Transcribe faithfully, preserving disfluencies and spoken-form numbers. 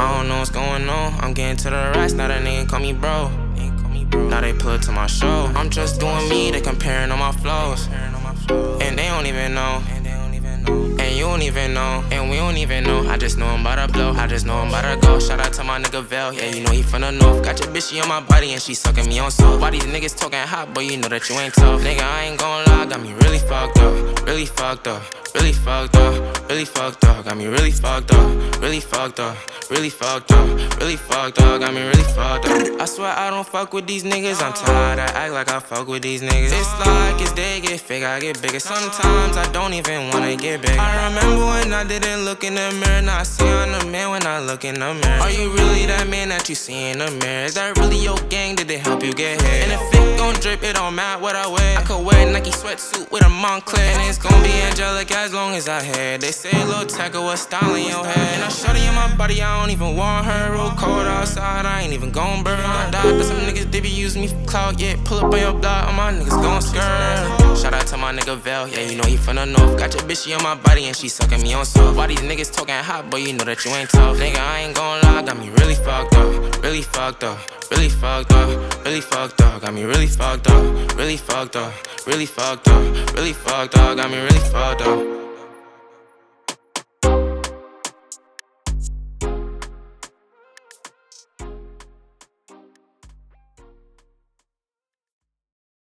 I don't know what's going on. I'm getting to the rest, now that nigga call me bro. Now they pull it to my show. I'm just doing me, they comparing all my flows. And they don't even know. And you don't even know, and we don't even know. I just know I'm about to blow, I just know I'm about to go. Shout out to my nigga Vel, yeah, you know he from the north. Got your bitch, she on my body and she sucking me on soul. Why these niggas talking hot, boy, you know that you ain't tough. Nigga, I ain't gon' lie, got me really fucked up. Really fucked up, really fucked up, really fucked up. Got me really fucked up, really fucked up, really fucked up, really fucked up. Got me really fucked up. I swear I don't fuck with these niggas, I'm tired, I act like I fuck with these niggas. It's like as they get fake, I get bigger. Sometimes I don't even wanna get bigger. I remember when I didn't look in the mirror, now I see I'm the man when I look in the mirror. Are you really that man that you see in the mirror? Is that really your gang? Did they help you get here? And if it gon' drip, it don't matter what I wear. I could wear a Nike sweatsuit with a Montclair, and it's gon' be angelic as long as I had. They say little tackle, what style in your head? And I shorty in my body, I don't even want her. Real cold outside, I ain't even gon' burn. I died to some niggas, they be using me for clout. Yeah, pull up on your block, all my niggas gon' skirt. Shout out to my nigga Vel, yeah, you know he from the north. Got your bitch, she on my body and she sucking me on soft. Why these niggas talking hot, boy, you know that you ain't tough. Nigga, I ain't gon' lie, got me really fucked up. Really fucked up, really fucked up, really fucked up. Got me really fucked up, really fucked up, really fucked up, really fucked up. Got me really fucked up.